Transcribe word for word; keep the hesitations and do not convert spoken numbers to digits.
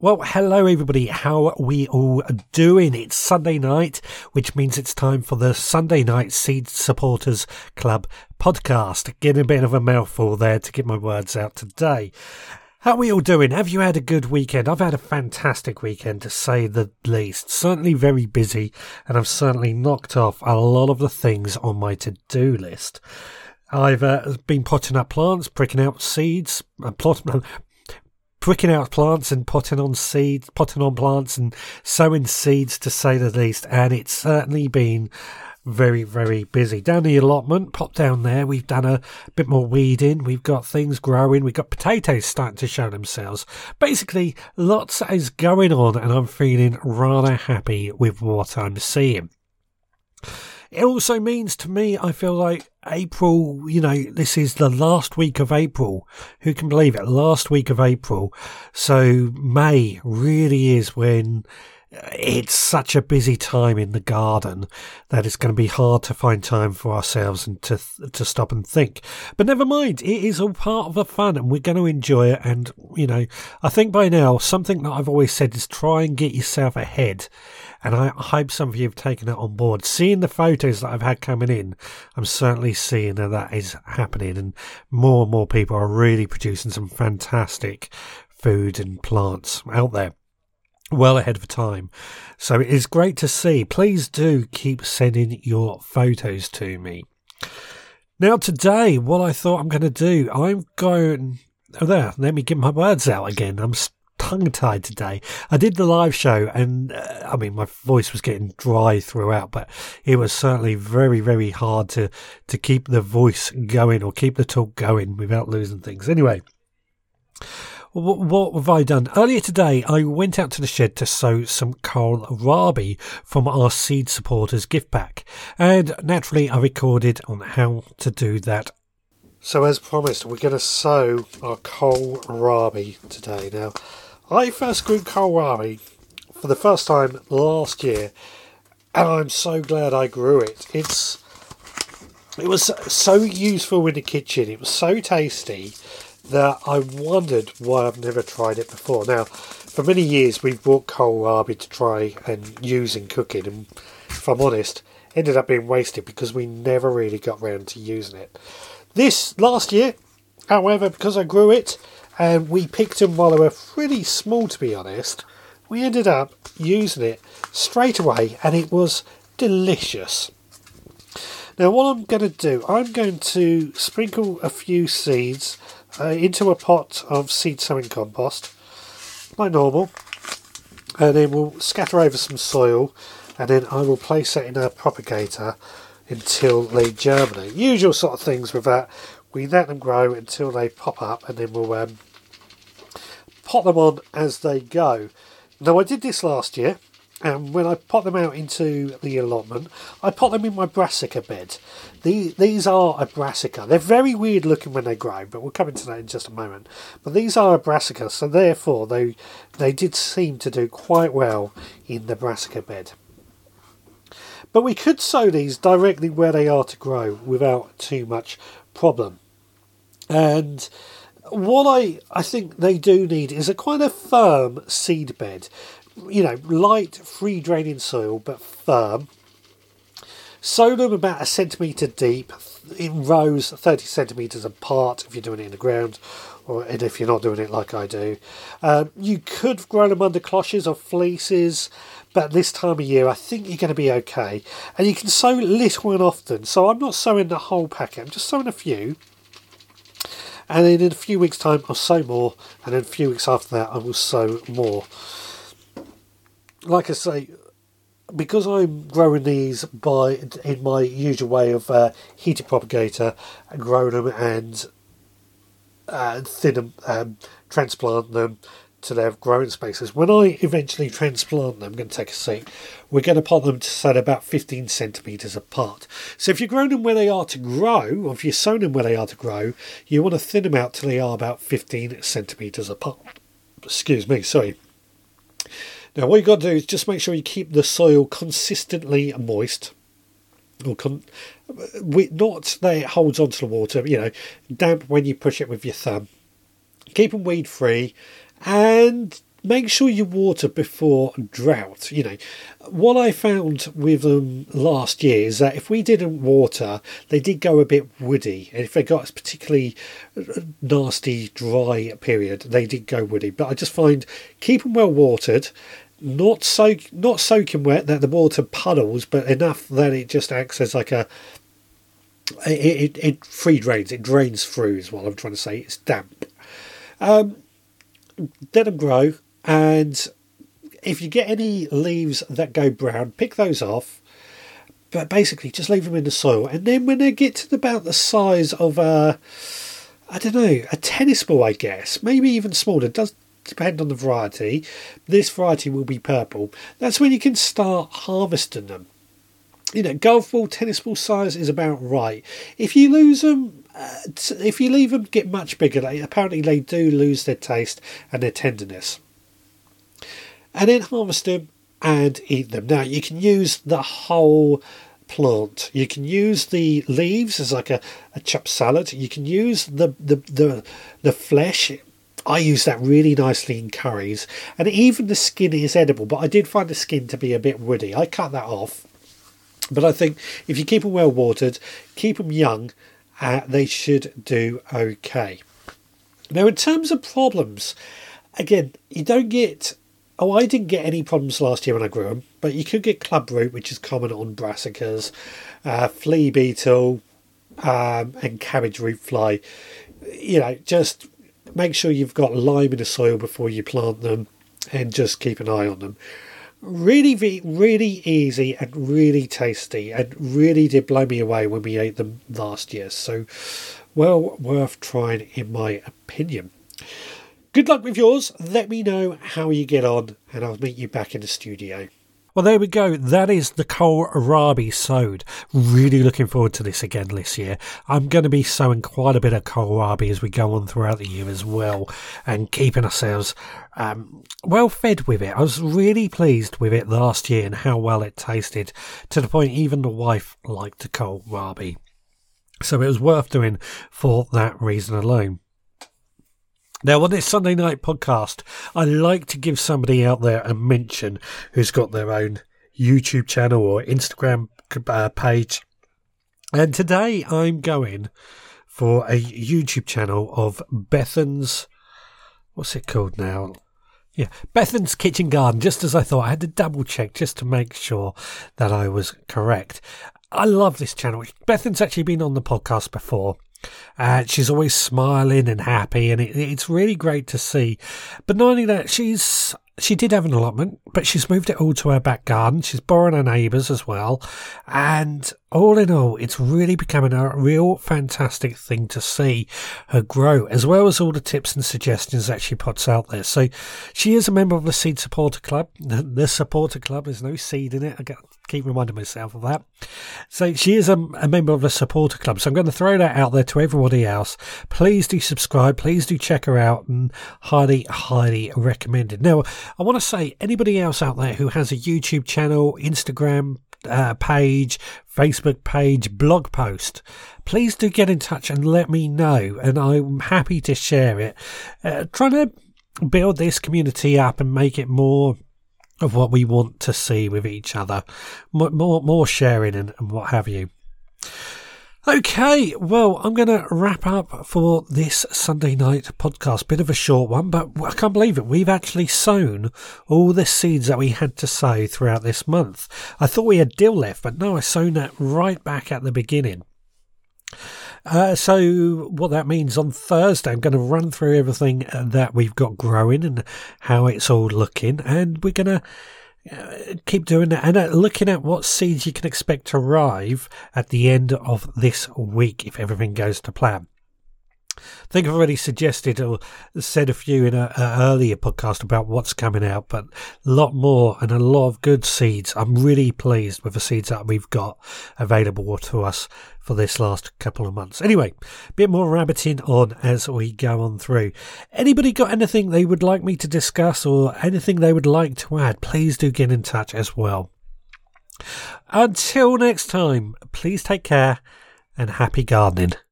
Well, hello everybody, how are we all doing? It's Sunday night, which means it's time for the Sunday Night Seed Supporters Club podcast. Getting a bit of a mouthful there to get my words out today. How are we all doing? Have you had a good weekend? I've had a fantastic weekend, to say the least. Certainly very busy, and I've certainly knocked off a lot of the things on my to-do list. I've uh, been potting up plants, pricking out seeds, uh, plot, pricking out plants and potting on seeds, potting on plants and sowing seeds, to say the least. And it's certainly been very, very busy. Down the allotment, pop down there, we've done a bit more weeding. We've got things growing. We've got potatoes starting to show themselves. Basically, lots is going on, and I'm feeling rather happy with what I'm seeing. It also means to me, I feel like April, you know, this is the last week of April. Who can believe it? Last week of April. So May really is when it's such a busy time in the garden that it's going to be hard to find time for ourselves and to to stop and think. But never mind, it is all part of the fun and we're going to enjoy it. And, you know, I think by now, something that I've always said is try and get yourself ahead. And I hope some of you have taken it on board. Seeing the photos that I've had coming in, I'm certainly seeing that that is happening. And more and more people are really producing some fantastic food and plants out there, well ahead of time. So it is great to see. Please do keep sending your photos to me. Now today, what I thought I'm going to do, I'm going... Oh, there, let me get my words out again. I'm tongue-tied today. I did the live show and uh, I mean my voice was getting dry throughout, but it was certainly very very hard to to keep the voice going or keep the talk going without losing things. Anyway, what, what have I done? Earlier today I went out to the shed to sow some kohlrabi from our seed supporters gift pack, and naturally I recorded on how to do that. So as promised, we're going to sow our kohlrabi today. Now, I first grew kohlrabi for the first time last year, and I'm so glad I grew it. It's it was so useful in the kitchen. It was so tasty that I wondered why I've never tried it before. Now, for many years we've bought kohlrabi to try and use in cooking, and if I'm honest, ended up being wasted because we never really got round to using it. This last year, however, because I grew it and we picked them while they were pretty small, to be honest, we ended up using it straight away and it was delicious. Now what I'm going to do, I'm going to sprinkle a few seeds uh, into a pot of seed sowing compost, like normal, and then we'll scatter over some soil, and then I will place it in a propagator until they germinate. Usual sort of things with that. We let them grow until they pop up, and then we'll um, pot them on as they go. Now I did this last year, and when I pot them out into the allotment, I pot them in my brassica bed. The, these are a brassica. They're very weird looking when they grow, but we'll come into that in just a moment. But these are a brassica, so therefore they they did seem to do quite well in the brassica bed. But we could sow these directly where they are to grow without too much problem. And what I, I think they do need is a quite a firm seed bed. You know, light, free draining soil, but firm. Sow them about a centimetre deep in rows thirty centimetres apart if you're doing it in the ground, or and if you're not doing it like I do. Um, you could grow them under cloches or fleeces, but this time of year I think you're going to be okay. And you can sow little and often, so I'm not sowing the whole packet, I'm just sowing a few. And then in a few weeks' time I'll sow more, and then a few weeks after that I will sow more. Like I say, because I'm growing these by in my usual way of uh, heated propagator, and growing them and uh, thin them, um, transplant them to their growing spaces. When I eventually transplant them, I'm going to take a seat, we're going to pot them to say about fifteen centimetres apart. So if you're growing them where they are to grow, or if you're sowing them where they are to grow, you want to thin them out till they are about fifteen centimetres apart. Excuse me, sorry. Now what you've got to do is just make sure you keep the soil consistently moist, or con- not that it holds onto the water, you know, damp when you push it with your thumb. Keep them weed free, and make sure you water before drought. You know, what I found with them last year is that if we didn't water, they did go a bit woody. And if they got a particularly nasty, dry period, they did go woody. But I just find keep them well watered, not soak, not soaking wet that the water puddles, but enough that it just acts as like a It, it, it free drains, it drains through is what I'm trying to say. It's damp. Um, let them grow, and if you get any leaves that go brown, pick those off, but basically just leave them in the soil. And then when they get to about the size of a, I don't know, a tennis ball, I guess, maybe even smaller, it does depend on the variety. This variety will be purple. That's when you can start harvesting them. You know, golf ball, tennis ball size is about right. If you lose them, uh, if you leave them get much bigger, they, apparently they do lose their taste and their tenderness. And then harvest them and eat them. Now, you can use the whole plant. You can use the leaves as like a, a chopped salad. You can use the, the, the, the flesh. I use that really nicely in curries. And even the skin is edible, but I did find the skin to be a bit woody. I cut that off. But I think if you keep them well watered, keep them young, uh, they should do okay. Now, in terms of problems, again, you don't get... Oh, I didn't get any problems last year when I grew them, but you could get club root, which is common on brassicas, uh, flea beetle, um, and cabbage root fly. You know, just make sure you've got lime in the soil before you plant them, and just keep an eye on them. Really, really easy and really tasty, and really did blow me away when we ate them last year. So, well worth trying, in my opinion. Good luck with yours. Let me know how you get on, and I'll meet you back in the studio. Well, there we go. That is the kohlrabi sowed. Really looking forward to this again this year. I'm going to be sowing quite a bit of kohlrabi as we go on throughout the year as well, and keeping ourselves um, well fed with it. I was really pleased with it last year and how well it tasted, to the point even the wife liked the kohlrabi. So it was worth doing for that reason alone. Now, on this Sunday night podcast, I like to give somebody out there a mention who's got their own YouTube channel or Instagram uh, page. And today I'm going for a YouTube channel of Bethan's, what's it called now? Yeah, Bethan's Kitchen Garden, just as I thought. I had to double check just to make sure that I was correct. I love this channel. Bethan's actually been on the podcast before. Uh, she's always smiling and happy, and it, it's really great to see. But not only that, she's she did have an allotment, but she's moved it all to her back garden. She's borrowing her neighbours as well, and all in all, it's really becoming a real fantastic thing to see her grow, as well as all the tips and suggestions that she puts out there. So she is a member of the Seed Supporter Club. The Supporter Club, there's no seed in it. I got to keep reminding myself of that. So she is a, a member of the Supporter Club. So I'm going to throw that out there to everybody else. Please do subscribe. Please do check her out, and highly, highly recommended. Now, I want to say, anybody else out there who has a YouTube channel, Instagram uh, page, Facebook page, blog post, please do get in touch and let me know, and I'm happy to share it. Uh, trying to build this community up and make it more of what we want to see with each other, more more, more sharing and, and what have you. Okay, well, I'm going to wrap up for this Sunday night podcast. Bit of a short one, but I can't believe it. We've actually sown all the seeds that we had to sow throughout this month. I thought we had dill left, but no, I sown that right back at the beginning. Uh, so what that means, on Thursday, I'm going to run through everything that we've got growing and how it's all looking, and we're going to Uh, keep doing that, and uh, looking at what seeds you can expect to arrive at the end of this week if everything goes to plan. I think I've already suggested or said a few in an earlier podcast about what's coming out, but a lot more and a lot of good seeds. I'm really pleased with the seeds that we've got available to us for this last couple of months. Anyway, a bit more rabbiting on as we go on through. Anybody got anything they would like me to discuss or anything they would like to add, please do get in touch as well. Until next time, please take care and happy gardening.